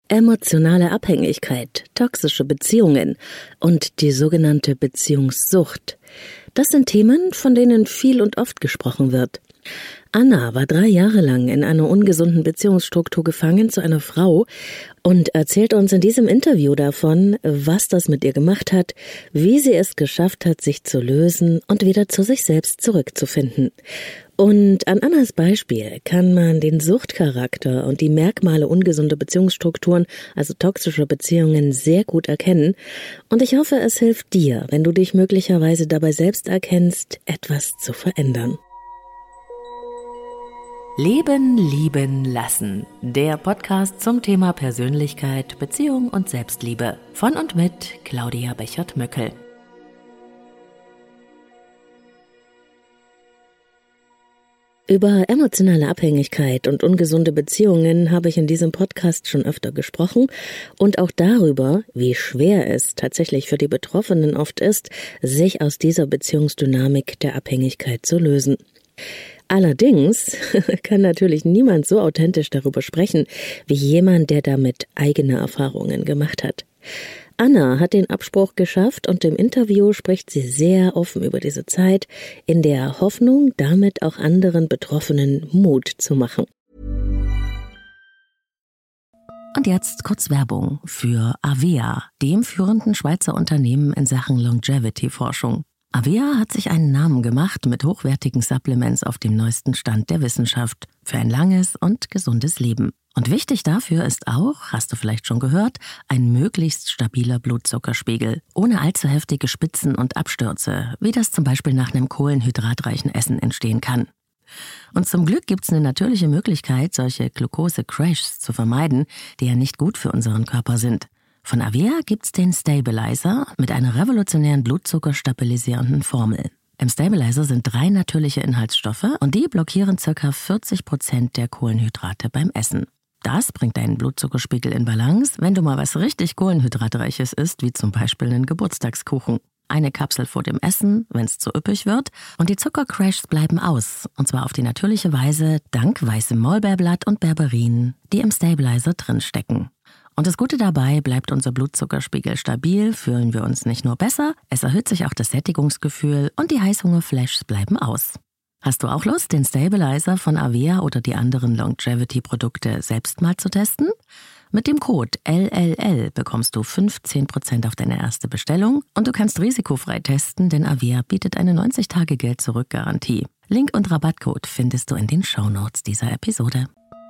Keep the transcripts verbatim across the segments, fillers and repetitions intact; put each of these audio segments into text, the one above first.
Emotionale Abhängigkeit, toxische Beziehungen und die sogenannte Beziehungssucht. Das sind Themen, von denen viel und oft gesprochen wird. Anna war drei Jahre lang in einer ungesunden Beziehungsstruktur gefangen zu einer Frau und erzählt uns in diesem Interview davon, was das mit ihr gemacht hat, wie sie es geschafft hat, sich zu lösen und wieder zu sich selbst zurückzufinden. Und an Annas Beispiel kann man den Suchtcharakter und die Merkmale ungesunder Beziehungsstrukturen, also toxischer Beziehungen, sehr gut erkennen. Und ich hoffe, es hilft dir, wenn du dich möglicherweise dabei selbst erkennst, etwas zu verändern. Leben, lieben, lassen. Der Podcast zum Thema Persönlichkeit, Beziehung und Selbstliebe. Von und mit Claudia Bechert-Möckel. Über emotionale Abhängigkeit und ungesunde Beziehungen habe ich in diesem Podcast schon öfter gesprochen und auch darüber, wie schwer es tatsächlich für die Betroffenen oft ist, sich aus dieser Beziehungsdynamik der Abhängigkeit zu lösen. Allerdings kann natürlich niemand so authentisch darüber sprechen, wie jemand, der damit eigene Erfahrungen gemacht hat. Anna hat den Absprung geschafft und im Interview spricht sie sehr offen über diese Zeit, in der Hoffnung, damit auch anderen Betroffenen Mut zu machen. Und jetzt kurz Werbung für Avea, dem führenden Schweizer Unternehmen in Sachen Longevity-Forschung. Avea hat sich einen Namen gemacht mit hochwertigen Supplements auf dem neuesten Stand der Wissenschaft für ein langes und gesundes Leben. Und wichtig dafür ist auch, hast du vielleicht schon gehört, ein möglichst stabiler Blutzuckerspiegel, ohne allzu heftige Spitzen und Abstürze, wie das zum Beispiel nach einem kohlenhydratreichen Essen entstehen kann. Und zum Glück gibt es eine natürliche Möglichkeit, solche Glucose-Crashs zu vermeiden, die ja nicht gut für unseren Körper sind. Von Avea gibt's den Stabilizer mit einer revolutionären blutzuckerstabilisierenden Formel. Im Stabilizer sind drei natürliche Inhaltsstoffe und die blockieren ca. vierzig Prozent der Kohlenhydrate beim Essen. Das bringt deinen Blutzuckerspiegel in Balance, wenn du mal was richtig Kohlenhydratreiches isst, wie zum Beispiel einen Geburtstagskuchen. Eine Kapsel vor dem Essen, wenn es zu üppig wird, und die Zuckercrashs bleiben aus, und zwar auf die natürliche Weise dank weißem Maulbeerblatt und Berberin, die im Stabilizer drinstecken. Und das Gute dabei, bleibt unser Blutzuckerspiegel stabil, fühlen wir uns nicht nur besser, es erhöht sich auch das Sättigungsgefühl und die Heißhungerflashs bleiben aus. Hast du auch Lust, den Stabilizer von Avea oder die anderen Longevity-Produkte selbst mal zu testen? Mit dem Code L L L bekommst du fünfzehn Prozent auf deine erste Bestellung und du kannst risikofrei testen, denn Avea bietet eine neunzig Tage Geld-Zurück-Garantie. Link und Rabattcode findest du in den Shownotes dieser Episode.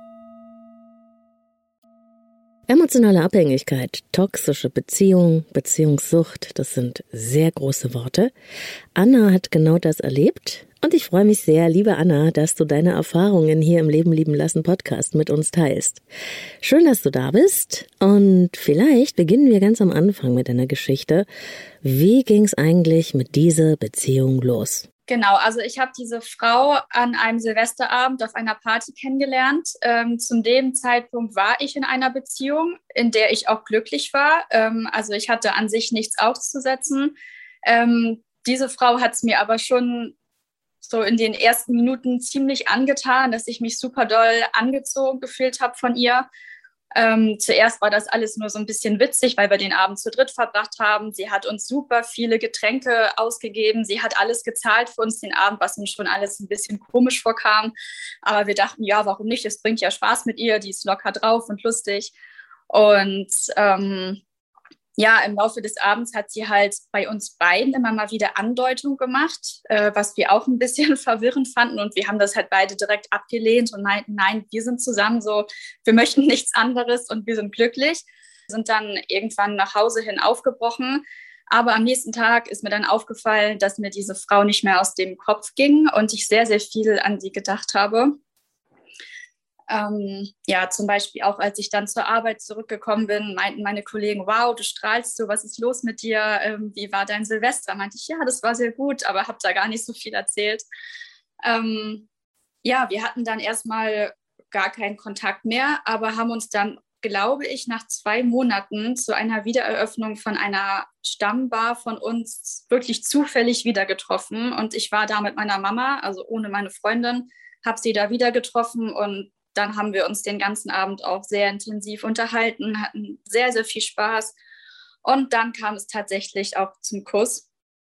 Emotionale Abhängigkeit, toxische Beziehung, Beziehungssucht, das sind sehr große Worte. Anna hat genau das erlebt und ich freue mich sehr, liebe Anna, dass du deine Erfahrungen hier im Leben lieben lassen Podcast mit uns teilst. Schön, dass du da bist und vielleicht beginnen wir ganz am Anfang mit deiner Geschichte. Wie ging es eigentlich mit dieser Beziehung los? Genau, also ich habe diese Frau an einem Silvesterabend auf einer Party kennengelernt. Ähm, zu dem Zeitpunkt war ich in einer Beziehung, in der ich auch glücklich war. Ähm, also ich hatte an sich nichts auszusetzen. Ähm, diese Frau hat es mir aber schon so in den ersten Minuten ziemlich angetan, dass ich mich super doll angezogen gefühlt habe von ihr. Ähm, zuerst war das alles nur so ein bisschen witzig, weil wir den Abend zu dritt verbracht haben. Sie hat uns super viele Getränke ausgegeben. Sie hat alles gezahlt für uns den Abend, was uns schon alles ein bisschen komisch vorkam. Aber wir dachten, ja, warum nicht? Es bringt ja Spaß mit ihr. Die ist locker drauf und lustig. Und ähm, ja, im Laufe des Abends hat sie halt bei uns beiden immer mal wieder Andeutung gemacht, äh, was wir auch ein bisschen verwirrend fanden. Und wir haben das halt beide direkt abgelehnt und meinten, nein, wir sind zusammen so, wir möchten nichts anderes und wir sind glücklich. Wir sind dann irgendwann nach Hause hin aufgebrochen. Aber am nächsten Tag ist mir dann aufgefallen, dass mir diese Frau nicht mehr aus dem Kopf ging und ich sehr, sehr viel an sie gedacht habe. Ähm, ja, zum Beispiel auch, als ich dann zur Arbeit zurückgekommen bin, meinten meine Kollegen, wow, du strahlst so, was ist los mit dir? Ähm, wie war dein Silvester? Meinte ich, ja, das war sehr gut, aber habe da gar nicht so viel erzählt. Ähm, ja, wir hatten dann erstmal gar keinen Kontakt mehr, aber haben uns dann, glaube ich, nach zwei Monaten zu einer Wiedereröffnung von einer Stammbar von uns wirklich zufällig wieder getroffen. Und ich war da mit meiner Mama, also ohne meine Freundin, habe sie da wieder getroffen und dann haben wir uns den ganzen Abend auch sehr intensiv unterhalten, hatten sehr, sehr viel Spaß. Und dann kam es tatsächlich auch zum Kuss.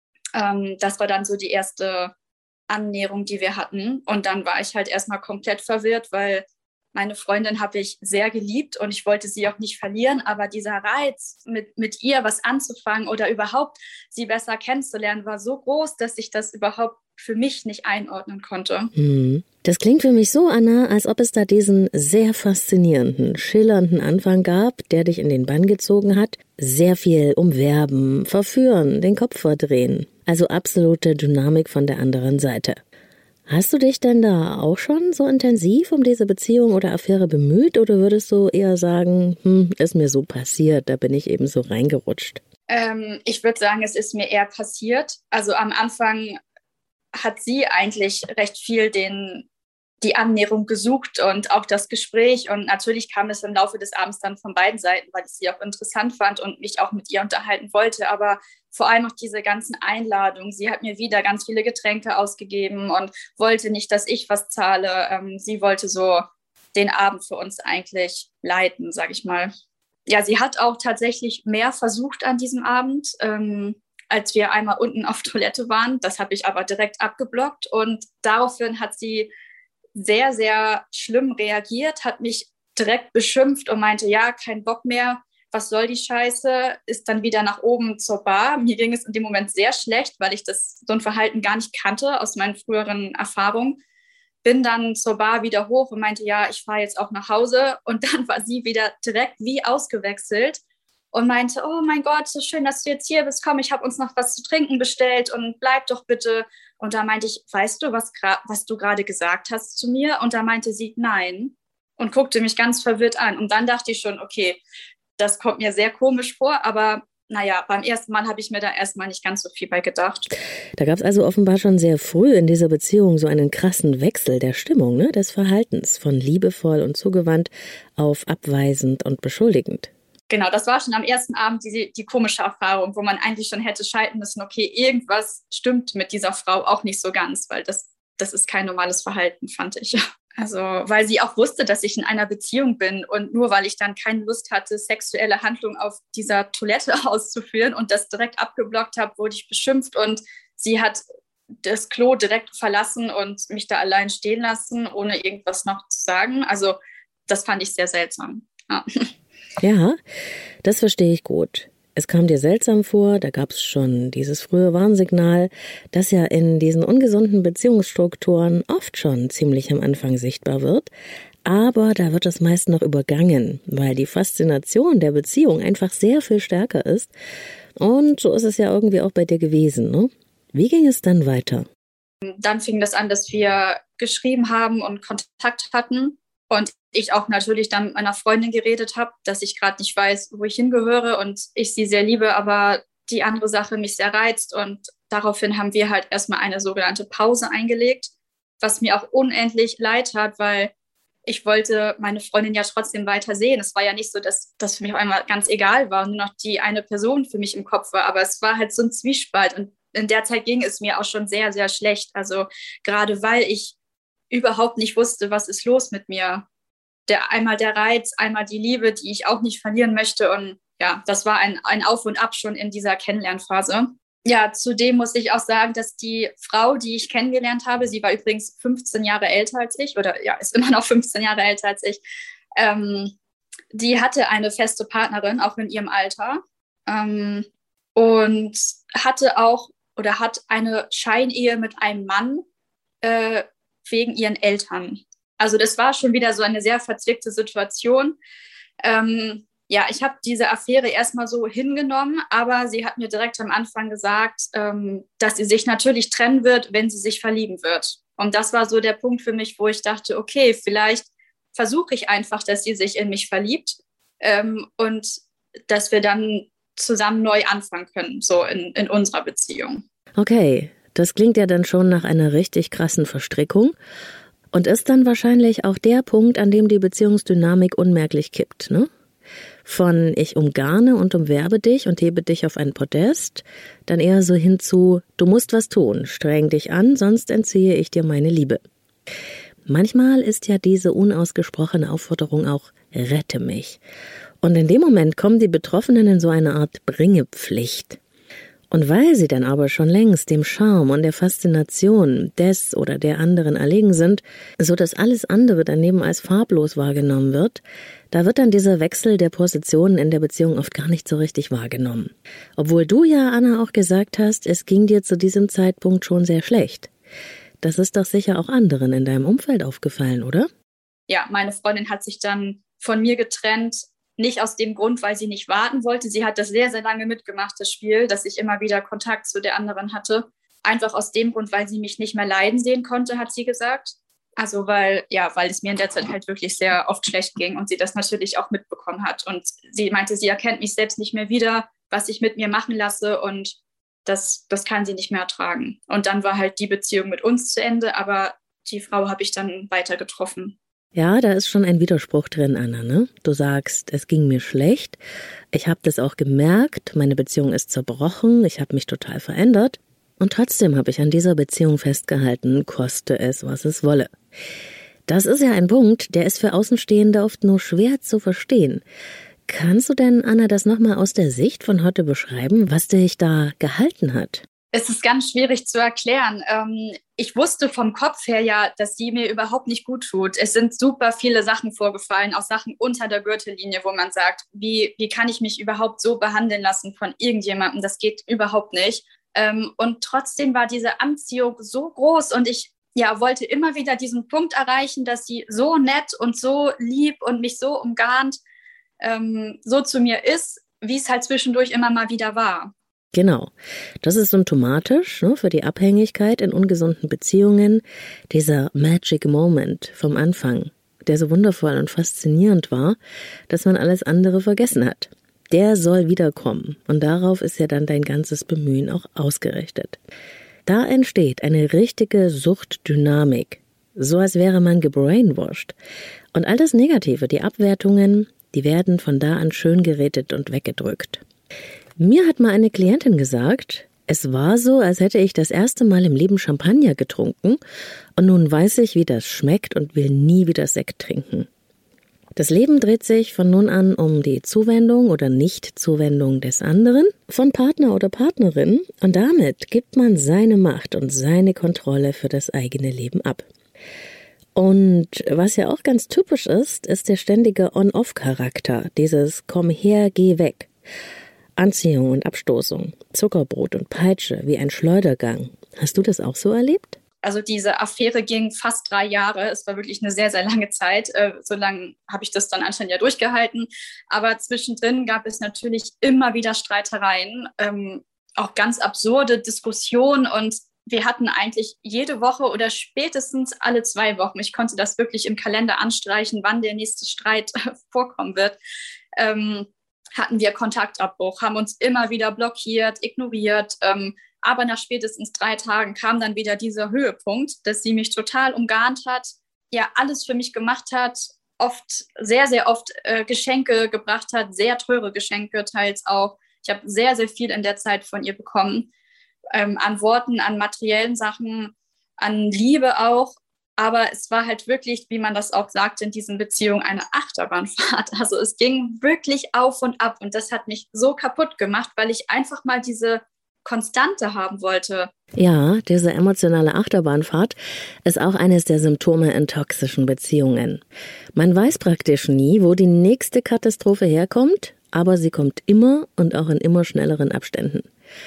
Ähm, das war dann so die erste Annäherung, die wir hatten. Und dann war ich halt erstmal komplett verwirrt, weil meine Freundin habe ich sehr geliebt und ich wollte sie auch nicht verlieren. Aber dieser Reiz, mit, mit ihr was anzufangen oder überhaupt sie besser kennenzulernen, war so groß, dass ich das überhaupt für mich nicht einordnen konnte. Hm. Das klingt für mich so, Anna, als ob es da diesen sehr faszinierenden, schillernden Anfang gab, der dich in den Bann gezogen hat. Sehr viel umwerben, verführen, den Kopf verdrehen. Also absolute Dynamik von der anderen Seite. Hast du dich denn da auch schon so intensiv um diese Beziehung oder Affäre bemüht oder würdest du eher sagen, hm, ist mir so passiert, da bin ich eben so reingerutscht? Ähm, ich würde sagen, es ist mir eher passiert. Also am Anfang hat sie eigentlich recht viel den, die Annäherung gesucht und auch das Gespräch. Und natürlich kam es im Laufe des Abends dann von beiden Seiten, weil ich sie auch interessant fand und mich auch mit ihr unterhalten wollte. Aber vor allem auch diese ganzen Einladungen. Sie hat mir wieder ganz viele Getränke ausgegeben und wollte nicht, dass ich was zahle. Ähm, sie wollte so den Abend für uns eigentlich leiten, sage ich mal. Ja, sie hat auch tatsächlich mehr versucht an diesem Abend, ähm, als wir einmal unten auf Toilette waren. Das habe ich aber direkt abgeblockt. Und daraufhin hat sie sehr, sehr schlimm reagiert, hat mich direkt beschimpft und meinte, ja, kein Bock mehr. Was soll die Scheiße, ist dann wieder nach oben zur Bar. Mir ging es in dem Moment sehr schlecht, weil ich das so ein Verhalten gar nicht kannte aus meinen früheren Erfahrungen. Bin dann zur Bar wieder hoch und meinte, ja, ich fahre jetzt auch nach Hause. Und dann war sie wieder direkt wie ausgewechselt und meinte, oh mein Gott, so schön, dass du jetzt hier bist. Komm, ich habe uns noch was zu trinken bestellt und bleib doch bitte. Und da meinte ich, weißt du, was, was du gerade gesagt hast zu mir? Und da meinte sie, nein. Und guckte mich ganz verwirrt an. Und dann dachte ich schon, okay, das kommt mir sehr komisch vor, aber naja, beim ersten Mal habe ich mir da erstmal nicht ganz so viel bei gedacht. Da gab es also offenbar schon sehr früh in dieser Beziehung so einen krassen Wechsel der Stimmung, ne, des Verhaltens, von liebevoll und zugewandt auf abweisend und beschuldigend. Genau, das war schon am ersten Abend die, die komische Erfahrung, wo man eigentlich schon hätte schalten müssen, okay, irgendwas stimmt mit dieser Frau auch nicht so ganz, weil das, das ist kein normales Verhalten, fand ich. Also, weil sie auch wusste, dass ich in einer Beziehung bin und nur weil ich dann keine Lust hatte, sexuelle Handlungen auf dieser Toilette auszuführen und das direkt abgeblockt habe, wurde ich beschimpft und sie hat das Klo direkt verlassen und mich da allein stehen lassen, ohne irgendwas noch zu sagen. Also, das fand ich sehr seltsam. Ja, ja, das verstehe ich gut. Es kam dir seltsam vor, da gab es schon dieses frühe Warnsignal, das ja in diesen ungesunden Beziehungsstrukturen oft schon ziemlich am Anfang sichtbar wird. Aber da wird es meist noch übergangen, weil die Faszination der Beziehung einfach sehr viel stärker ist. Und so ist es ja irgendwie auch bei dir gewesen, ne? Wie ging es dann weiter? Dann fing das an, dass wir geschrieben haben und Kontakt hatten. Und ich auch natürlich dann mit meiner Freundin geredet habe, dass ich gerade nicht weiß, wo ich hingehöre und ich sie sehr liebe, aber die andere Sache mich sehr reizt. Und daraufhin haben wir halt erstmal eine sogenannte Pause eingelegt, was mir auch unendlich leid hat, weil ich wollte meine Freundin ja trotzdem weiter sehen. Es war ja nicht so, dass das für mich auf einmal ganz egal war und nur noch die eine Person für mich im Kopf war, aber es war halt so ein Zwiespalt. Und in der Zeit ging es mir auch schon sehr, sehr schlecht. Also gerade weil ich überhaupt nicht wusste, was ist los mit mir. Der, einmal der Reiz, einmal die Liebe, die ich auch nicht verlieren möchte. Und ja, das war ein, ein Auf und Ab schon in dieser Kennenlernphase. Ja, zudem muss ich auch sagen, dass die Frau, die ich kennengelernt habe, sie war übrigens fünfzehn Jahre älter als ich, oder ja, ist immer noch fünfzehn Jahre älter als ich, ähm, die hatte eine feste Partnerin, auch in ihrem Alter, ähm, und hatte auch oder hat eine Scheinehe mit einem Mann, äh, wegen ihren Eltern. Also das war schon wieder so eine sehr verzwickte Situation. Ähm, ja, ich habe diese Affäre erstmal so hingenommen, aber sie hat mir direkt am Anfang gesagt, ähm, dass sie sich natürlich trennen wird, wenn sie sich verlieben wird. Und das war so der Punkt für mich, wo ich dachte, okay, vielleicht versuche ich einfach, dass sie sich in mich verliebt ähm, und dass wir dann zusammen neu anfangen können, so in, in unserer Beziehung. Okay. Das klingt ja dann schon nach einer richtig krassen Verstrickung und ist dann wahrscheinlich auch der Punkt, an dem die Beziehungsdynamik unmerklich kippt, ne? Von ich umgarne und umwerbe dich und hebe dich auf ein Podest, dann eher so hin zu, du musst was tun, streng dich an, sonst entziehe ich dir meine Liebe. Manchmal ist ja diese unausgesprochene Aufforderung auch „Rette mich". Und in dem Moment kommen die Betroffenen in so eine Art Bringepflicht. Und weil sie dann aber schon längst dem Charme und der Faszination des oder der anderen erlegen sind, so dass alles andere daneben als farblos wahrgenommen wird, da wird dann dieser Wechsel der Positionen in der Beziehung oft gar nicht so richtig wahrgenommen. Obwohl du ja, Anna, auch gesagt hast, es ging dir zu diesem Zeitpunkt schon sehr schlecht. Das ist doch sicher auch anderen in deinem Umfeld aufgefallen, oder? Ja, meine Freundin hat sich dann von mir getrennt. Nicht aus dem Grund, weil sie nicht warten wollte. Sie hat das sehr, sehr lange mitgemacht, das Spiel, dass ich immer wieder Kontakt zu der anderen hatte. Einfach aus dem Grund, weil sie mich nicht mehr leiden sehen konnte, hat sie gesagt. Also weil, ja, weil es mir in der Zeit halt wirklich sehr oft schlecht ging und sie das natürlich auch mitbekommen hat. Und sie meinte, sie erkennt mich selbst nicht mehr wieder, was ich mit mir machen lasse und das, das kann sie nicht mehr ertragen. Und dann war halt die Beziehung mit uns zu Ende, aber die Frau habe ich dann weiter getroffen. Ja, da ist schon ein Widerspruch drin, Anna, ne? Du sagst, es ging mir schlecht, ich habe das auch gemerkt, meine Beziehung ist zerbrochen, ich habe mich total verändert und trotzdem habe ich an dieser Beziehung festgehalten, koste es, was es wolle. Das ist ja ein Punkt, der ist für Außenstehende oft nur schwer zu verstehen. Kannst du denn, Anna, das nochmal aus der Sicht von heute beschreiben, was dich da gehalten hat? Es ist ganz schwierig zu erklären. Ähm, ich wusste vom Kopf her ja, dass sie mir überhaupt nicht gut tut. Es sind super viele Sachen vorgefallen, auch Sachen unter der Gürtellinie, wo man sagt, wie, wie kann ich mich überhaupt so behandeln lassen von irgendjemandem? Das geht überhaupt nicht. Ähm, und trotzdem war diese Anziehung so groß und ich ja, wollte immer wieder diesen Punkt erreichen, dass sie so nett und so lieb und mich so umgarnt, ähm, so zu mir ist, wie es halt zwischendurch immer mal wieder war. Genau, das ist symptomatisch, ne, für die Abhängigkeit in ungesunden Beziehungen, dieser Magic Moment vom Anfang, der so wundervoll und faszinierend war, dass man alles andere vergessen hat. Der soll wiederkommen und darauf ist ja dann dein ganzes Bemühen auch ausgerichtet. Da entsteht eine richtige Suchtdynamik, so als wäre man gebrainwashed. Und all das Negative, die Abwertungen, die werden von da an schön gerätet und weggedrückt. Mir hat mal eine Klientin gesagt, es war so, als hätte ich das erste Mal im Leben Champagner getrunken und nun weiß ich, wie das schmeckt und will nie wieder Sekt trinken. Das Leben dreht sich von nun an um die Zuwendung oder Nichtzuwendung des anderen, von Partner oder Partnerin und damit gibt man seine Macht und seine Kontrolle für das eigene Leben ab. Und was ja auch ganz typisch ist, ist der ständige On-Off-Charakter, dieses Komm her, geh weg. Anziehung und Abstoßung, Zuckerbrot und Peitsche wie ein Schleudergang. Hast du das auch so erlebt? Also diese Affäre ging fast drei Jahre. Es war wirklich eine sehr, sehr lange Zeit. Äh, so lange habe ich das dann anscheinend ja durchgehalten. Aber zwischendrin gab es natürlich immer wieder Streitereien, ähm, auch ganz absurde Diskussionen. Und wir hatten eigentlich jede Woche oder spätestens alle zwei Wochen, ich konnte das wirklich im Kalender anstreichen, wann der nächste Streit vorkommen wird, ähm, hatten wir Kontaktabbruch, haben uns immer wieder blockiert, ignoriert. Ähm, aber nach spätestens drei Tagen kam dann wieder dieser Höhepunkt, dass sie mich total umgarnt hat, ja alles für mich gemacht hat, oft, sehr, sehr oft äh, Geschenke gebracht hat, sehr teure Geschenke teils auch. Ich habe sehr, sehr viel in der Zeit von ihr bekommen, ähm, an Worten, an materiellen Sachen, an Liebe auch. Aber es war halt wirklich, wie man das auch sagt, in diesen Beziehungen eine Achterbahnfahrt. Also es ging wirklich auf und ab und das hat mich so kaputt gemacht, weil ich einfach mal diese Konstante haben wollte. Ja, diese emotionale Achterbahnfahrt ist auch eines der Symptome in toxischen Beziehungen. Man weiß praktisch nie, wo die nächste Katastrophe herkommt, aber sie kommt immer und auch in immer schnelleren Abständen.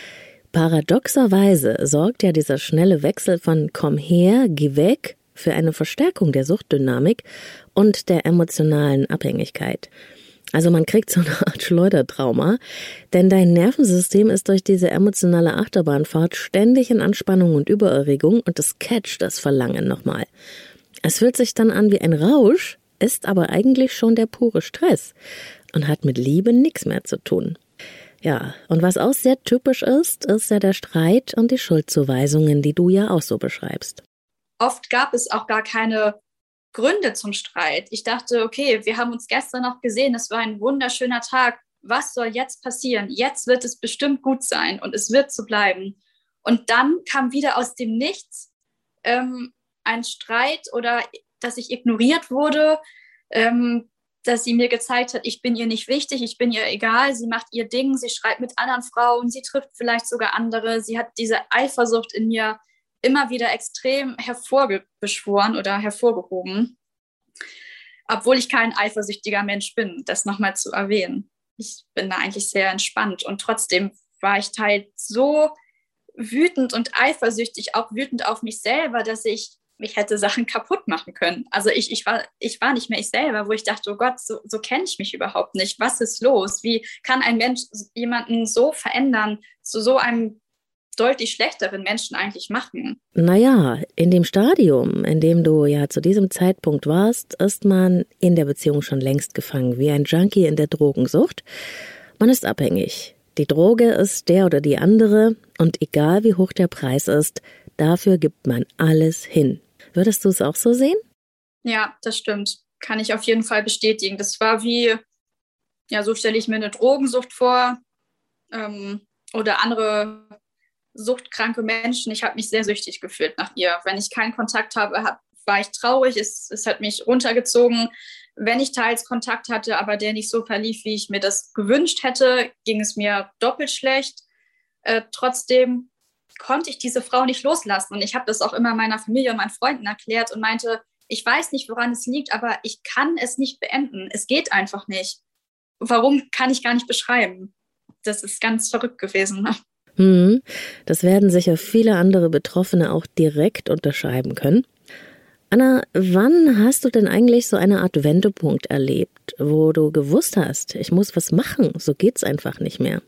Paradoxerweise sorgt ja dieser schnelle Wechsel von komm her, geh weg für eine Verstärkung der Suchtdynamik und der emotionalen Abhängigkeit. Also man kriegt so eine Art Schleudertrauma, denn dein Nervensystem ist durch diese emotionale Achterbahnfahrt ständig in Anspannung und Übererregung und es catcht das Verlangen nochmal. Es fühlt sich dann an wie ein Rausch, ist aber eigentlich schon der pure Stress und hat mit Liebe nichts mehr zu tun. Ja, und was auch sehr typisch ist, ist ja der Streit und die Schuldzuweisungen, die du ja auch so beschreibst. Oft gab es auch gar keine Gründe zum Streit. Ich dachte, okay, wir haben uns gestern noch gesehen, es war ein wunderschöner Tag. Was soll jetzt passieren? Jetzt wird es bestimmt gut sein und es wird so bleiben. Und dann kam wieder aus dem Nichts ähm, ein Streit oder dass ich ignoriert wurde, ähm, dass sie mir gezeigt hat, ich bin ihr nicht wichtig, ich bin ihr egal, sie macht ihr Ding, sie schreibt mit anderen Frauen, sie trifft vielleicht sogar andere, sie hat diese Eifersucht in mir immer wieder extrem hervorbeschworen oder hervorgehoben, obwohl ich kein eifersüchtiger Mensch bin, das nochmal zu erwähnen. Ich bin da eigentlich sehr entspannt und trotzdem war ich teils so wütend und eifersüchtig, auch wütend auf mich selber, dass ich mich hätte Sachen kaputt machen können. Also ich, ich, war, ich war nicht mehr ich selber, wo ich dachte, oh Gott, so, so kenne ich mich überhaupt nicht. Was ist los? Wie kann ein Mensch jemanden so verändern, zu so einem deutlich schlechteren Menschen eigentlich machen? Naja, in dem Stadium, in dem du ja zu diesem Zeitpunkt warst, ist man in der Beziehung schon längst gefangen, wie ein Junkie in der Drogensucht. Man ist abhängig. Die Droge ist der oder die andere und egal wie hoch der Preis ist, dafür gibt man alles hin. Würdest du es auch so sehen? Ja, das stimmt. Kann ich auf jeden Fall bestätigen. Das war wie, ja, so stelle ich mir eine Drogensucht vor ähm, oder andere suchtkranke Menschen. Ich habe mich sehr süchtig gefühlt nach ihr. Wenn ich keinen Kontakt habe, hab, war ich traurig. Es, es hat mich runtergezogen. Wenn ich teils Kontakt hatte, aber der nicht so verlief, wie ich mir das gewünscht hätte, ging es mir doppelt schlecht. Äh, trotzdem konnte ich diese Frau nicht loslassen. Und ich habe das auch immer meiner Familie und meinen Freunden erklärt und meinte, ich weiß nicht, woran es liegt, aber ich kann es nicht beenden. Es geht einfach nicht. Warum, kann ich gar nicht beschreiben. Das ist ganz verrückt gewesen. Ne? Hm, das werden sicher viele andere Betroffene auch direkt unterschreiben können. Anna, wann hast du denn eigentlich so eine Art Wendepunkt erlebt, wo du gewusst hast, ich muss was machen, so geht's einfach nicht mehr?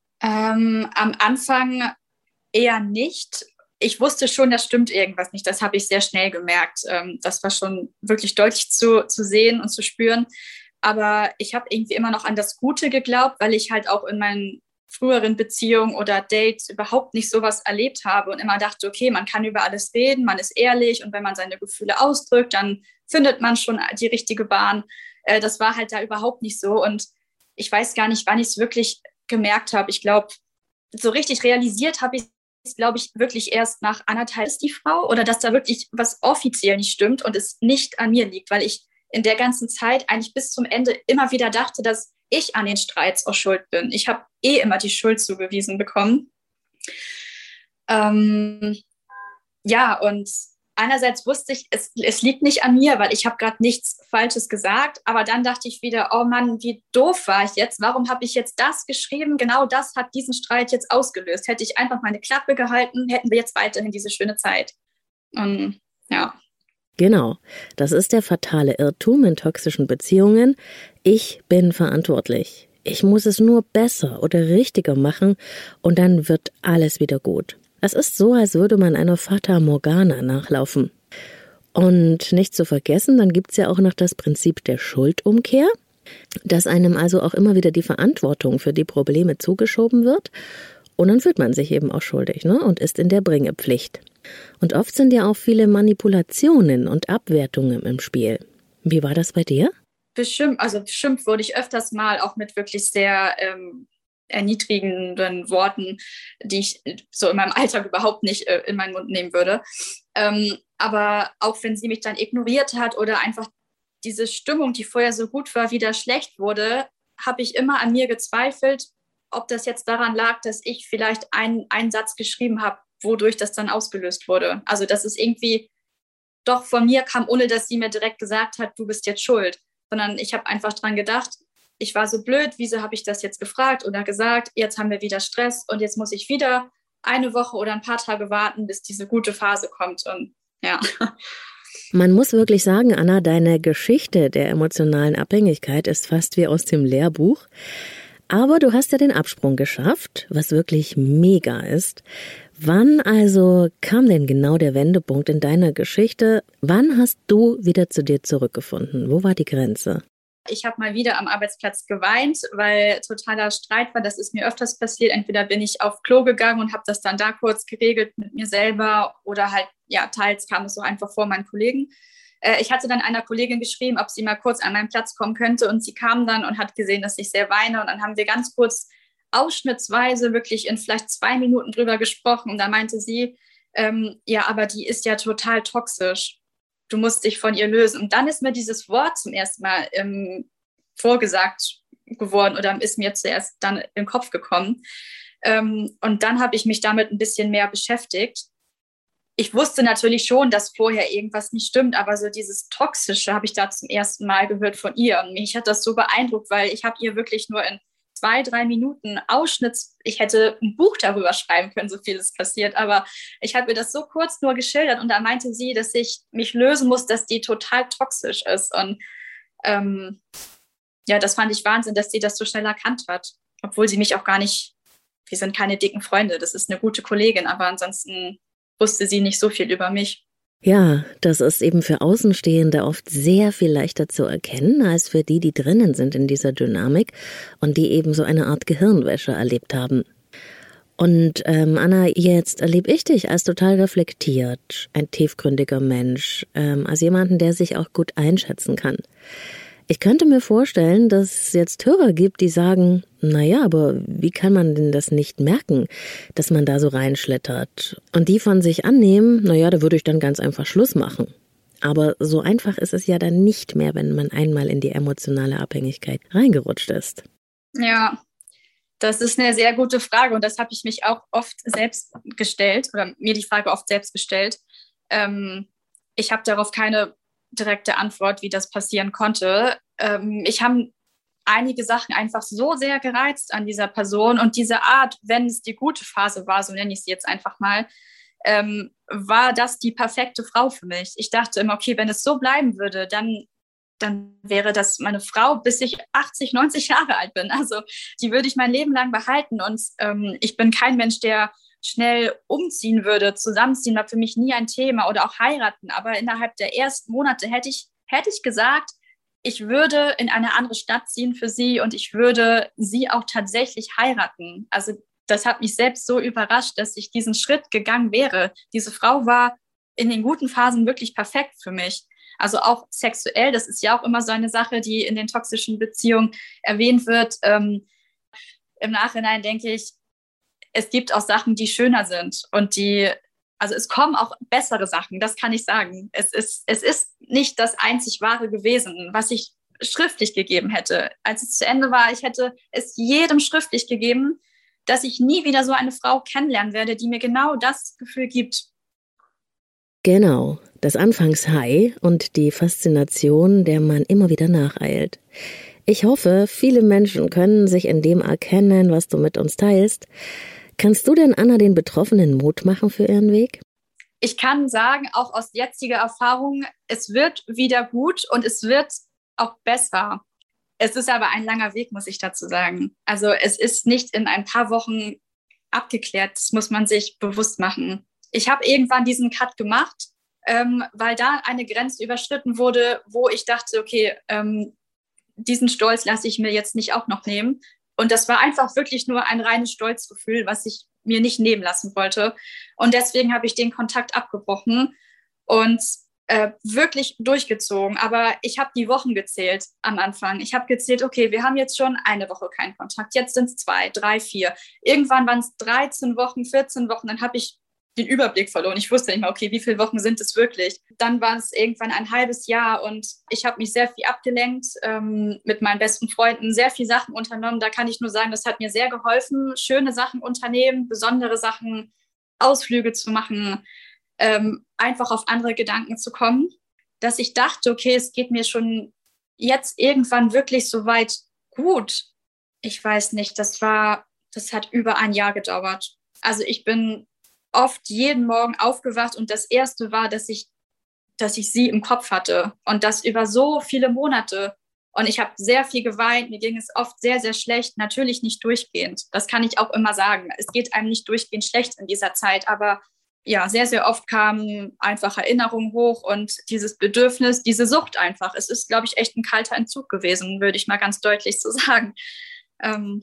Ähm, am Anfang eher nicht. Ich wusste schon, da stimmt irgendwas nicht. Das habe ich sehr schnell gemerkt. Ähm, das war schon wirklich deutlich zu, zu sehen und zu spüren. Aber ich habe irgendwie immer noch an das Gute geglaubt, weil ich halt auch in meinen früheren Beziehungen oder Dates überhaupt nicht sowas erlebt habe und immer dachte, okay, man kann über alles reden, man ist ehrlich und wenn man seine Gefühle ausdrückt, dann findet man schon die richtige Bahn. Äh, das war halt da überhaupt nicht so und ich weiß gar nicht, wann ich es wirklich gemerkt habe. Ich glaube, so richtig realisiert habe ich es, glaube ich, wirklich erst nach anderthalb ist die Frau oder dass da wirklich was offiziell nicht stimmt und es nicht an mir liegt, weil ich in der ganzen Zeit eigentlich bis zum Ende immer wieder dachte, dass ich an den Streits auch schuld bin. Ich habe eh immer die Schuld zugewiesen bekommen. Ähm, ja, und einerseits wusste ich, es, es liegt nicht an mir, weil ich habe gerade nichts Falsches gesagt, aber dann dachte ich wieder, oh Mann, wie doof war ich jetzt? Warum habe ich jetzt das geschrieben? Genau das hat diesen Streit jetzt ausgelöst. Hätte ich einfach meine Klappe gehalten, hätten wir jetzt weiterhin diese schöne Zeit. Und ja. Genau, das ist der fatale Irrtum in toxischen Beziehungen. Ich bin verantwortlich. Ich muss es nur besser oder richtiger machen und dann wird alles wieder gut. Es ist so, als würde man einer Fata Morgana nachlaufen. Und nicht zu vergessen, dann gibt's ja auch noch das Prinzip der Schuldumkehr, dass einem also auch immer wieder die Verantwortung für die Probleme zugeschoben wird. Und dann fühlt man sich eben auch schuldig, ne? Und ist in der Bringepflicht. Und oft sind ja auch viele Manipulationen und Abwertungen im Spiel. Wie war das bei dir? Beschimpft, also beschimpft wurde ich öfters mal auch mit wirklich sehr ähm, erniedrigenden Worten, die ich so in meinem Alltag überhaupt nicht äh, in meinen Mund nehmen würde. Ähm, aber auch wenn sie mich dann ignoriert hat oder einfach diese Stimmung, die vorher so gut war, wieder schlecht wurde, habe ich immer an mir gezweifelt, ob das jetzt daran lag, dass ich vielleicht einen, einen Satz geschrieben habe, wodurch das dann ausgelöst wurde. Also dass es irgendwie doch von mir kam, ohne dass sie mir direkt gesagt hat, du bist jetzt schuld. Sondern ich habe einfach dran gedacht, ich war so blöd, wieso habe ich das jetzt gefragt oder gesagt, jetzt haben wir wieder Stress und jetzt muss ich wieder eine Woche oder ein paar Tage warten, bis diese gute Phase kommt. Und ja. Man muss wirklich sagen, Anna, deine Geschichte der emotionalen Abhängigkeit ist fast wie aus dem Lehrbuch. Aber du hast ja den Absprung geschafft, was wirklich mega ist. Wann also kam denn genau der Wendepunkt in deiner Geschichte? Wann hast du wieder zu dir zurückgefunden? Wo war die Grenze? Ich habe mal wieder am Arbeitsplatz geweint, weil totaler Streit war. Das ist mir öfters passiert. Entweder bin ich auf Klo gegangen und habe das dann da kurz geregelt mit mir selber oder halt, ja, teils kam es so einfach vor meinen Kollegen. Ich hatte dann einer Kollegin geschrieben, ob sie mal kurz an meinen Platz kommen könnte und sie kam dann und hat gesehen, dass ich sehr weine und dann haben wir ganz kurz ausschnittsweise wirklich in vielleicht zwei Minuten drüber gesprochen und da meinte sie, ähm, ja, aber die ist ja total toxisch. du musst dich von ihr lösen. Und dann ist mir dieses Wort zum ersten Mal ähm, vorgesagt geworden oder ist mir zuerst dann in den Kopf gekommen. Ähm, und dann habe ich mich damit ein bisschen mehr beschäftigt. Ich wusste natürlich schon, dass vorher irgendwas nicht stimmt, aber so dieses Toxische habe ich da zum ersten Mal gehört von ihr. Und mich hat das so beeindruckt, weil ich habe ihr wirklich nur in zwei, drei Minuten Ausschnitts, ich hätte ein Buch darüber schreiben können, so viel ist passiert, aber ich habe ihr das so kurz nur geschildert und da meinte sie, dass ich mich lösen muss, dass die total toxisch ist. Und ähm, ja, das fand ich Wahnsinn, dass sie das so schnell erkannt hat, obwohl sie mich auch gar nicht, wir sind keine dicken Freunde, das ist eine gute Kollegin, aber ansonsten wusste sie nicht so viel über mich. Ja, das ist eben für Außenstehende oft sehr viel leichter zu erkennen, als für die, die drinnen sind in dieser Dynamik und die eben so eine Art Gehirnwäsche erlebt haben. Und ähm, Anna, jetzt erlebe ich dich als total reflektiert, ein tiefgründiger Mensch, ähm, als jemanden, der sich auch gut einschätzen kann. Ich könnte mir vorstellen, dass es jetzt Hörer gibt, die sagen, naja, aber wie kann man denn das nicht merken, dass man da so reinschlittert? Und die von sich annehmen, naja, da würde ich dann ganz einfach Schluss machen. Aber so einfach ist es ja dann nicht mehr, wenn man einmal in die emotionale Abhängigkeit reingerutscht ist. Ja, das ist eine sehr gute Frage und das habe ich mich auch oft selbst gestellt oder mir die Frage oft selbst gestellt. Ähm, ich habe darauf keine direkte Antwort, wie das passieren konnte. Ähm, ich habe einige Sachen einfach so sehr gereizt an dieser Person und diese Art, wenn es die gute Phase war, so nenne ich sie jetzt einfach mal, ähm, war das die perfekte Frau für mich. Ich dachte immer, okay, wenn es so bleiben würde, dann, dann wäre das meine Frau, bis ich achtzig, neunzig Jahre alt bin. Also die würde ich mein Leben lang behalten und ähm, ich bin kein Mensch, der schnell umziehen würde, zusammenziehen war für mich nie ein Thema oder auch heiraten. Aber innerhalb der ersten Monate hätte ich, hätte ich gesagt, ich würde in eine andere Stadt ziehen für sie und ich würde sie auch tatsächlich heiraten. Also das hat mich selbst so überrascht, dass ich diesen Schritt gegangen wäre. Diese Frau war in den guten Phasen wirklich perfekt für mich. Also auch sexuell, das ist ja auch immer so eine Sache, die in den toxischen Beziehungen erwähnt wird. Ähm, im Nachhinein denke ich, es gibt auch Sachen, die schöner sind und die, also es kommen auch bessere Sachen, das kann ich sagen. Es ist, es ist nicht das einzig Wahre gewesen, was ich schriftlich gegeben hätte. Als es zu Ende war, ich hätte es jedem schriftlich gegeben, dass ich nie wieder so eine Frau kennenlernen werde, die mir genau das Gefühl gibt. Genau, das Anfangshigh und die Faszination, der man immer wieder nacheilt. Ich hoffe, viele Menschen können sich in dem erkennen, was du mit uns teilst. Kannst du denn, Anna, den Betroffenen Mut machen für ihren Weg? Ich kann sagen, auch aus jetziger Erfahrung, es wird wieder gut und es wird auch besser. Es ist aber ein langer Weg, muss ich dazu sagen. Also es ist nicht in ein paar Wochen abgeklärt, das muss man sich bewusst machen. Ich habe irgendwann diesen Cut gemacht, ähm, weil da eine Grenze überschritten wurde, wo ich dachte, okay, ähm, diesen Stolz lasse ich mir jetzt nicht auch noch nehmen. Und das war einfach wirklich nur ein reines Stolzgefühl, was ich mir nicht nehmen lassen wollte. Und deswegen habe ich den Kontakt abgebrochen und äh, wirklich durchgezogen. Aber ich habe die Wochen gezählt am Anfang. Ich habe gezählt, okay, wir haben jetzt schon eine Woche keinen Kontakt. Jetzt sind es zwei, drei, vier. Irgendwann waren es dreizehn Wochen, vierzehn Wochen. Dann habe ich den Überblick verloren. Ich wusste nicht mehr, okay, wie viele Wochen sind es wirklich? Dann war es irgendwann ein halbes Jahr und ich habe mich sehr viel abgelenkt, ähm, mit meinen besten Freunden, sehr viele Sachen unternommen. Da kann ich nur sagen, das hat mir sehr geholfen, schöne Sachen unternehmen, besondere Sachen, Ausflüge zu machen, ähm, einfach auf andere Gedanken zu kommen, dass ich dachte, okay, es geht mir schon jetzt irgendwann wirklich so weit gut. Ich weiß nicht, das war, das hat über ein Jahr gedauert. Also ich bin oft jeden Morgen aufgewacht und das Erste war, dass ich, dass ich sie im Kopf hatte und das über so viele Monate. Und ich habe sehr viel geweint, mir ging es oft sehr, sehr schlecht, natürlich nicht durchgehend. Das kann ich auch immer sagen. Es geht einem nicht durchgehend schlecht in dieser Zeit, aber ja, sehr, sehr oft kamen einfach Erinnerungen hoch und dieses Bedürfnis, diese Sucht einfach. Es ist, glaube ich, echt ein kalter Entzug gewesen, würde ich mal ganz deutlich so sagen. Ähm,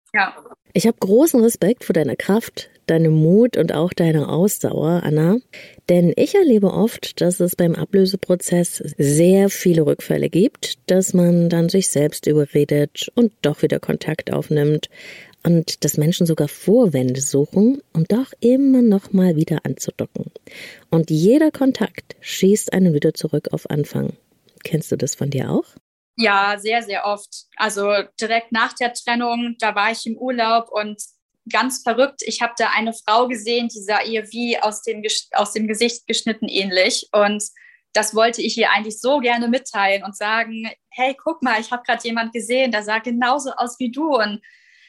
Ja. Ich habe großen Respekt vor deiner Kraft, deinem Mut und auch deiner Ausdauer, Anna. Denn ich erlebe oft, dass es beim Ablöseprozess sehr viele Rückfälle gibt, dass man dann sich selbst überredet und doch wieder Kontakt aufnimmt und dass Menschen sogar Vorwände suchen, um doch immer noch mal wieder anzudocken. Und jeder Kontakt schießt einen wieder zurück auf Anfang. Kennst du das von dir auch? Ja, sehr, sehr oft. Also direkt nach der Trennung, da war ich im Urlaub und ganz verrückt. Ich habe da eine Frau gesehen, die sah ihr wie aus dem, aus dem Gesicht geschnitten ähnlich. Und das wollte ich ihr eigentlich so gerne mitteilen und sagen, hey, guck mal, ich habe gerade jemand gesehen, der sah genauso aus wie du. Und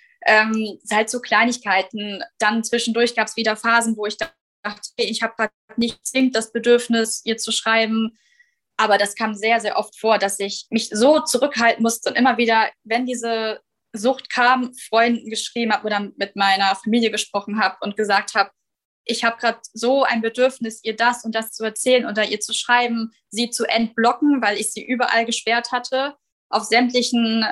ähm, halt so Kleinigkeiten. Dann zwischendurch gab es wieder Phasen, wo ich dachte, ich habe gerade nicht zwingend das Bedürfnis, ihr zu schreiben. Aber das kam sehr, sehr oft vor, dass ich mich so zurückhalten musste und immer wieder, wenn diese Sucht kam, Freunden geschrieben habe oder mit meiner Familie gesprochen habe und gesagt habe, ich habe gerade so ein Bedürfnis, ihr das und das zu erzählen oder ihr zu schreiben, sie zu entblocken, weil ich sie überall gesperrt hatte, auf sämtlichen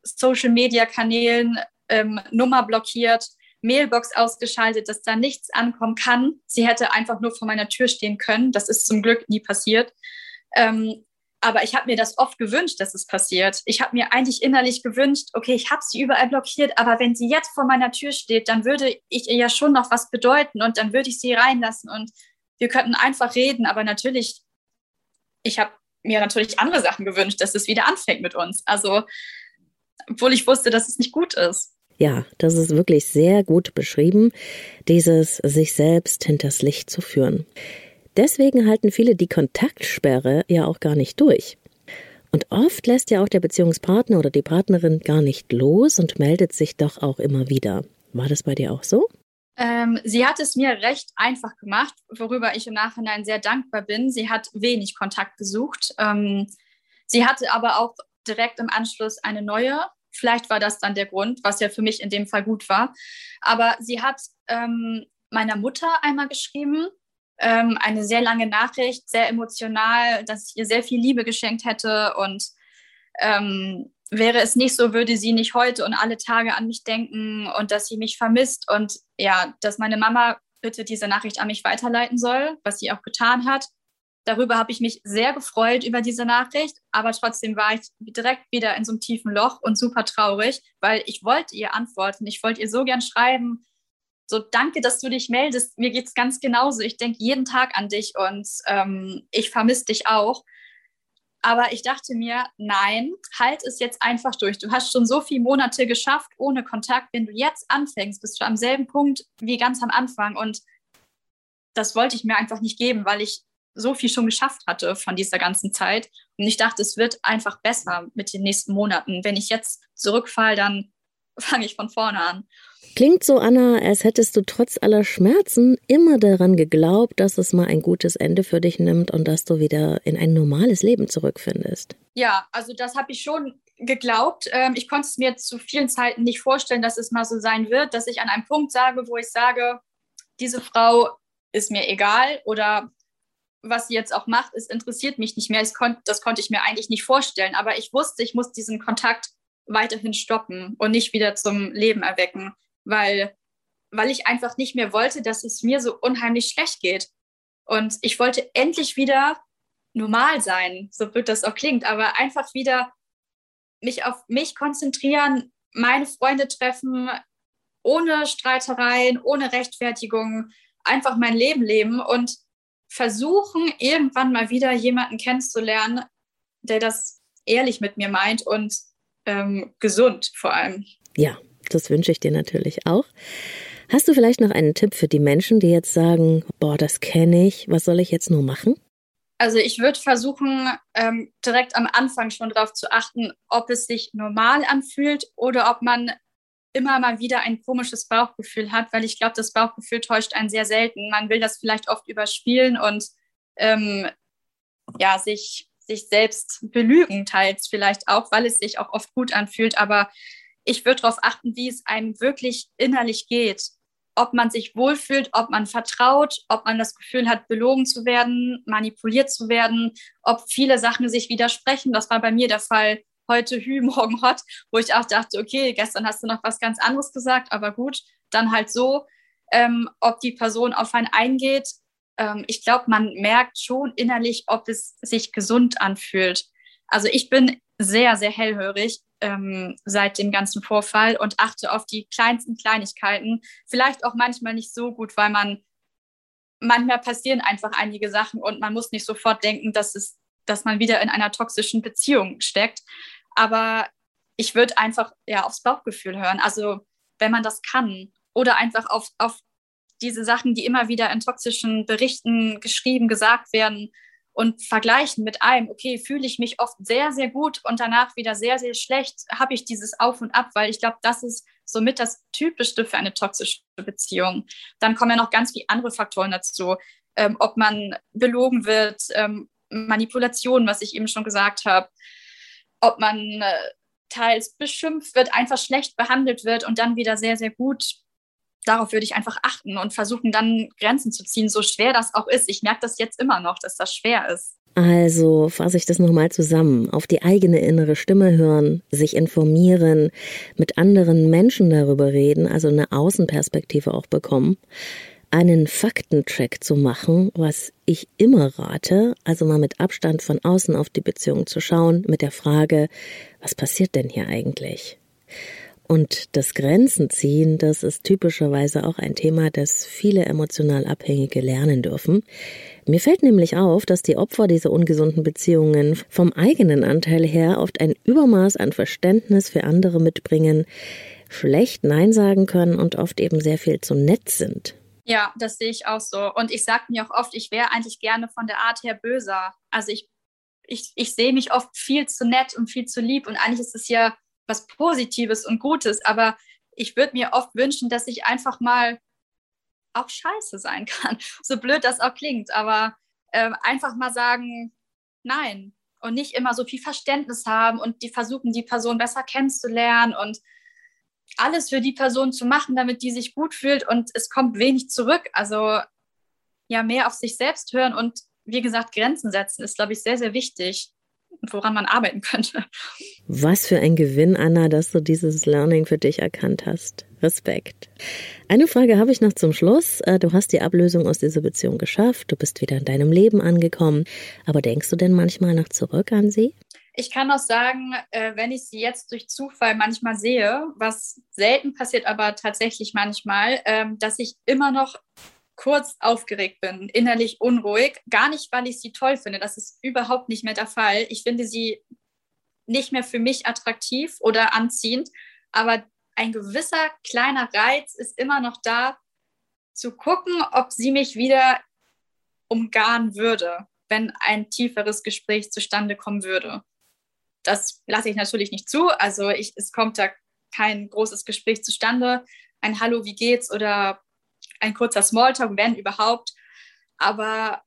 Social-Media-Kanälen, ähm, Nummer blockiert, Mailbox ausgeschaltet, dass da nichts ankommen kann. Sie hätte einfach nur vor meiner Tür stehen können. Das ist zum Glück nie passiert. Ähm, aber ich habe mir das oft gewünscht, dass es passiert. Ich habe mir eigentlich innerlich gewünscht, okay, ich habe sie überall blockiert, aber wenn sie jetzt vor meiner Tür steht, dann würde ich ihr ja schon noch was bedeuten und dann würde ich sie reinlassen und wir könnten einfach reden. Aber natürlich, ich habe mir natürlich andere Sachen gewünscht, dass es wieder anfängt mit uns. Also, obwohl ich wusste, dass es nicht gut ist. Ja, das ist wirklich sehr gut beschrieben, dieses sich selbst hinters Licht zu führen. Deswegen halten viele die Kontaktsperre ja auch gar nicht durch. Und oft lässt ja auch der Beziehungspartner oder die Partnerin gar nicht los und meldet sich doch auch immer wieder. War das bei dir auch so? Ähm, sie hat es mir recht einfach gemacht, worüber ich im Nachhinein sehr dankbar bin. Sie hat wenig Kontakt gesucht. Ähm, sie hatte aber auch direkt im Anschluss eine neue. Vielleicht war das dann der Grund, was ja für mich in dem Fall gut war. Aber sie hat ähm, meiner Mutter einmal geschrieben, ähm, eine sehr lange Nachricht, sehr emotional, dass ich ihr sehr viel Liebe geschenkt hätte und ähm, wäre es nicht so, würde sie nicht heute und alle Tage an mich denken und dass sie mich vermisst und ja, dass meine Mama bitte diese Nachricht an mich weiterleiten soll, was sie auch getan hat. Darüber habe ich mich sehr gefreut, über diese Nachricht, aber trotzdem war ich direkt wieder in so einem tiefen Loch und super traurig, weil ich wollte ihr antworten, ich wollte ihr so gern schreiben, so danke, dass du dich meldest, mir geht's ganz genauso, ich denke jeden Tag an dich und ähm, ich vermisse dich auch. Aber ich dachte mir, nein, halt es jetzt einfach durch. Du hast schon so viele Monate geschafft ohne Kontakt. Wenn du jetzt anfängst, bist du am selben Punkt wie ganz am Anfang. Und das wollte ich mir einfach nicht geben, weil ich so viel schon geschafft hatte von dieser ganzen Zeit. Und ich dachte, es wird einfach besser mit den nächsten Monaten. Wenn ich jetzt zurückfalle, dann fange ich von vorne an. Klingt so, Anna, als hättest du trotz aller Schmerzen immer daran geglaubt, dass es mal ein gutes Ende für dich nimmt und dass du wieder in ein normales Leben zurückfindest. Ja, also das habe ich schon geglaubt. Ich konnte es mir zu vielen Zeiten nicht vorstellen, dass es mal so sein wird, dass ich an einem Punkt sage, wo ich sage, diese Frau ist mir egal oder was sie jetzt auch macht, es interessiert mich nicht mehr. Das konnte, das konnte ich mir eigentlich nicht vorstellen. Aber ich wusste, ich muss diesen Kontakt weiterhin stoppen und nicht wieder zum Leben erwecken, weil, weil ich einfach nicht mehr wollte, dass es mir so unheimlich schlecht geht. Und ich wollte endlich wieder normal sein, so blöd das auch klingt, aber einfach wieder mich auf mich konzentrieren, meine Freunde treffen, ohne Streitereien, ohne Rechtfertigung, einfach mein Leben leben und versuchen, irgendwann mal wieder jemanden kennenzulernen, der das ehrlich mit mir meint und ähm, gesund vor allem. Ja, das wünsche ich dir natürlich auch. Hast du vielleicht noch einen Tipp für die Menschen, die jetzt sagen, boah, das kenne ich, was soll ich jetzt nur machen? Also ich würde versuchen, ähm, direkt am Anfang schon darauf zu achten, ob es sich normal anfühlt oder ob man immer mal wieder ein komisches Bauchgefühl hat, weil ich glaube, das Bauchgefühl täuscht einen sehr selten. Man will das vielleicht oft überspielen und ähm, ja, sich, sich selbst belügen teils vielleicht auch, weil es sich auch oft gut anfühlt. Aber ich würde darauf achten, wie es einem wirklich innerlich geht. Ob man sich wohlfühlt, ob man vertraut, ob man das Gefühl hat, belogen zu werden, manipuliert zu werden, ob viele Sachen sich widersprechen. Das war bei mir der Fall. heute Hü, morgen Hot, wo ich auch dachte, okay, gestern hast du noch was ganz anderes gesagt, aber gut, dann halt so, ähm, ob die Person auf einen eingeht. Ähm, ich glaube, man merkt schon innerlich, ob es sich gesund anfühlt. Also ich bin sehr, sehr hellhörig ähm, seit dem ganzen Vorfall und achte auf die kleinsten Kleinigkeiten. Vielleicht auch manchmal nicht so gut, weil man manchmal passieren einfach einige Sachen und man muss nicht sofort denken, dass es, dass man wieder in einer toxischen Beziehung steckt. Aber ich würde einfach ja aufs Bauchgefühl hören. Also wenn man das kann oder einfach auf, auf diese Sachen, die immer wieder in toxischen Berichten geschrieben, gesagt werden und vergleichen mit einem, okay, fühle ich mich oft sehr, sehr gut und danach wieder sehr, sehr schlecht, habe ich dieses Auf und Ab, weil ich glaube, das ist somit das Typischste für eine toxische Beziehung. Dann kommen ja noch ganz viele andere Faktoren dazu, ähm, ob man belogen wird, ähm, Manipulation, was ich eben schon gesagt habe, ob man äh, teils beschimpft wird, einfach schlecht behandelt wird und dann wieder sehr, sehr gut. Darauf würde ich einfach achten und versuchen, dann Grenzen zu ziehen, so schwer das auch ist. Ich merke das jetzt immer noch, dass das schwer ist. Also fasse ich das nochmal zusammen. Auf die eigene innere Stimme hören, sich informieren, mit anderen Menschen darüber reden, also eine Außenperspektive auch bekommen, einen Faktencheck zu machen, was ich immer rate, also mal mit Abstand von außen auf die Beziehung zu schauen, mit der Frage, was passiert denn hier eigentlich? Und das Grenzen ziehen, das ist typischerweise auch ein Thema, das viele emotional Abhängige lernen dürfen. Mir fällt nämlich auf, dass die Opfer dieser ungesunden Beziehungen vom eigenen Anteil her oft ein Übermaß an Verständnis für andere mitbringen, schlecht Nein sagen können und oft eben sehr viel zu nett sind. Ja, das sehe ich auch so. Und ich sage mir auch oft, ich wäre eigentlich gerne von der Art her böser. Also ich, ich, ich sehe mich oft viel zu nett und viel zu lieb und eigentlich ist es ja was Positives und Gutes, aber ich würde mir oft wünschen, dass ich einfach mal auch scheiße sein kann, so blöd das auch klingt, aber äh, einfach mal sagen, nein und nicht immer so viel Verständnis haben und die versuchen, die Person besser kennenzulernen und alles für die Person zu machen, damit die sich gut fühlt und es kommt wenig zurück, also ja, mehr auf sich selbst hören und wie gesagt, Grenzen setzen ist, glaube ich, sehr, sehr wichtig, woran man arbeiten könnte. Was für ein Gewinn, Anna, dass du dieses Learning für dich erkannt hast. Respekt. Eine Frage habe ich noch zum Schluss. Du hast die Ablösung aus dieser Beziehung geschafft, du bist wieder in deinem Leben angekommen. Aber denkst du denn manchmal noch zurück an sie? Ich kann auch sagen, wenn ich sie jetzt durch Zufall manchmal sehe, was selten passiert, aber tatsächlich manchmal, dass ich immer noch kurz aufgeregt bin, innerlich unruhig. Gar nicht, weil ich sie toll finde. Das ist überhaupt nicht mehr der Fall. Ich finde sie nicht mehr für mich attraktiv oder anziehend. Aber ein gewisser kleiner Reiz ist immer noch da, zu gucken, ob sie mich wieder umgarnen würde, wenn ein tieferes Gespräch zustande kommen würde. Das lasse ich natürlich nicht zu. Also ich, es kommt da kein großes Gespräch zustande. Ein Hallo, wie geht's? Oder ein kurzer Smalltalk, wenn überhaupt. Aber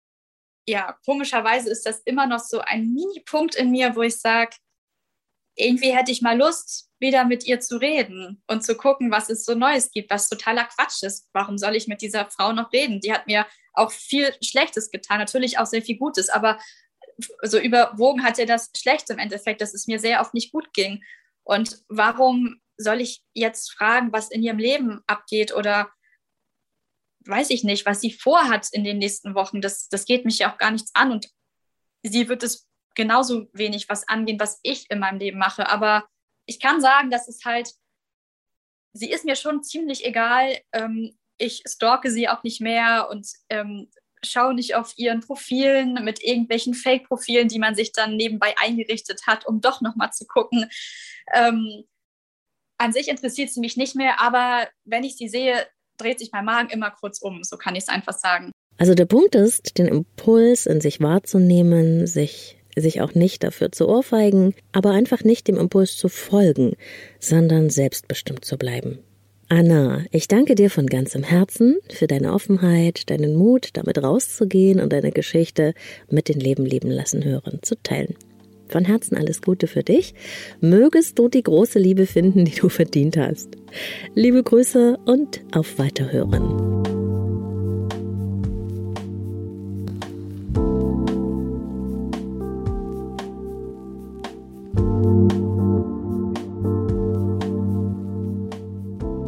ja, komischerweise ist das immer noch so ein Mini-Punkt in mir, wo ich sage, irgendwie hätte ich mal Lust, wieder mit ihr zu reden und zu gucken, was es so Neues gibt, was totaler Quatsch ist. Warum soll ich mit dieser Frau noch reden? Die hat mir auch viel Schlechtes getan, natürlich auch sehr viel Gutes, aber so überwogen hat ja das Schlechte im Endeffekt, dass es mir sehr oft nicht gut ging. Und warum soll ich jetzt fragen, was in ihrem Leben abgeht oder weiß ich nicht, was sie vorhat in den nächsten Wochen, das, das geht mich ja auch gar nichts an und sie wird es genauso wenig was angehen, was ich in meinem Leben mache, aber ich kann sagen, dass es halt, sie ist mir schon ziemlich egal, ähm, ich stalke sie auch nicht mehr und ähm, schaue nicht auf ihren Profilen mit irgendwelchen Fake-Profilen, die man sich dann nebenbei eingerichtet hat, um doch nochmal zu gucken. Ähm, an sich interessiert sie mich nicht mehr, aber wenn ich sie sehe, dreht sich mein Magen immer kurz um, so kann ich es einfach sagen. Also der Punkt ist, den Impuls in sich wahrzunehmen, sich, sich auch nicht dafür zu ohrfeigen, aber einfach nicht dem Impuls zu folgen, sondern selbstbestimmt zu bleiben. Anna, ich danke dir von ganzem Herzen für deine Offenheit, deinen Mut, damit rauszugehen und deine Geschichte mit den Leben leben lassen Hörern zu teilen. Von Herzen alles Gute für dich. Mögest du die große Liebe finden, die du verdient hast. Liebe Grüße und auf Weiterhören. Thank you.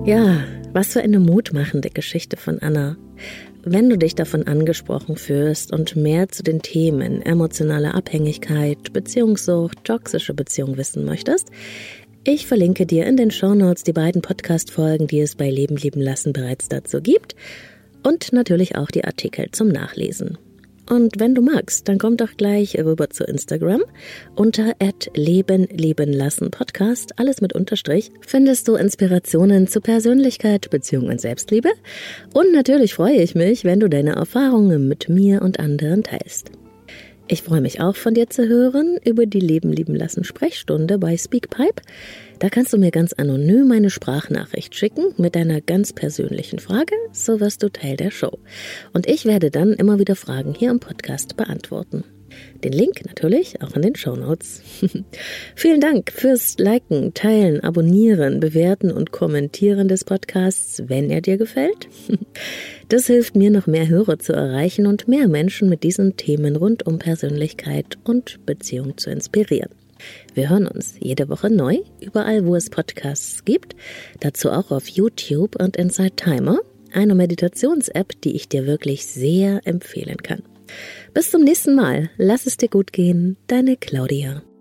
Ja, was für eine mutmachende Geschichte von Anna. Wenn du dich davon angesprochen fühlst und mehr zu den Themen emotionale Abhängigkeit, Beziehungssucht, toxische Beziehung wissen möchtest, ich verlinke dir in den Shownotes die beiden Podcast-Folgen, die es bei Leben lieben lassen bereits dazu gibt und natürlich auch die Artikel zum Nachlesen. Und wenn du magst, dann komm doch gleich rüber zu Instagram. Unter at leben lieben lassen Podcast, alles mit Unterstrich, findest du Inspirationen zu Persönlichkeit, Beziehung und Selbstliebe. Und natürlich freue ich mich, wenn du deine Erfahrungen mit mir und anderen teilst. Ich freue mich auch, von dir zu hören über die Leben lieben lassen Sprechstunde bei Speakpipe. Da kannst du mir ganz anonym eine Sprachnachricht schicken mit deiner ganz persönlichen Frage, so wirst du Teil der Show. Und ich werde dann immer wieder Fragen hier im Podcast beantworten. Den Link natürlich auch in den Shownotes. Vielen Dank fürs Liken, Teilen, Abonnieren, Bewerten und Kommentieren des Podcasts, wenn er dir gefällt. Das hilft mir, noch mehr Hörer zu erreichen und mehr Menschen mit diesen Themen rund um Persönlichkeit und Beziehung zu inspirieren. Wir hören uns jede Woche neu, überall wo es Podcasts gibt, dazu auch auf YouTube und Inside Timer, eine Meditations-App, die ich dir wirklich sehr empfehlen kann. Bis zum nächsten Mal, lass es dir gut gehen, deine Claudia.